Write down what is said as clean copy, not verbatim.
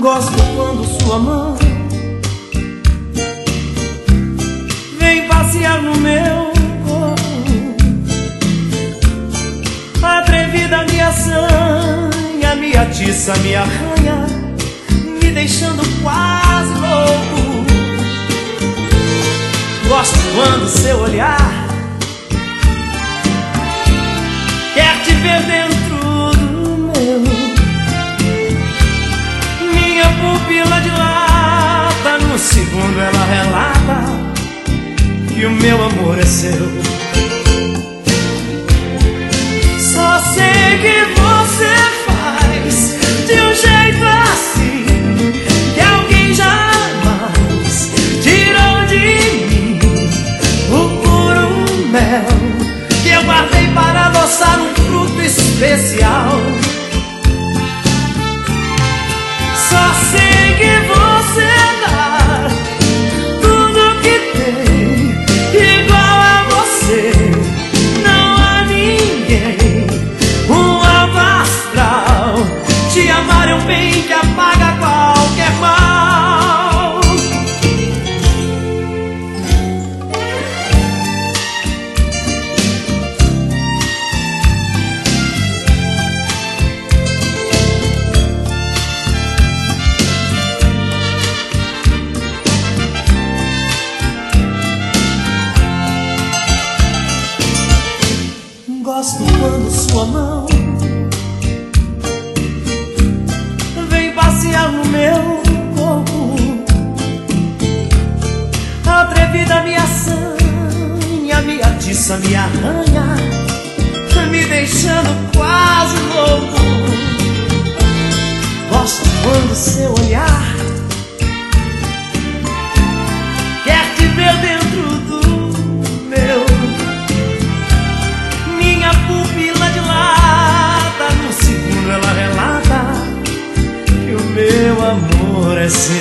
Gosto quando sua mão vem passear no meu corpo, atrevida me assanha, me atiça, me arranha, me deixando quase louco. Gosto quando seu olhar quer te ver dentro do meu. Minha pupila dilata, no segundo ela relata que o meu amor é seu. Só sei que você faz de um jeito assim que alguém jamais tirou de mim o puro mel que eu guardei para adoçar um fruto especial. Só sei que você dá tudo que tem, igual a você não há ninguém. Um alto astral, te amar é um bem que apaga qualquer mal. Gosto quando sua mão vem passear no meu corpo, atrevida me assanha, me atiça, me arranha, me deixando quase louco. Gosto quando seu olhar quer te ver dentro do meu. Minha pupila dilata, no segundo ela relata que o meu amor é seu.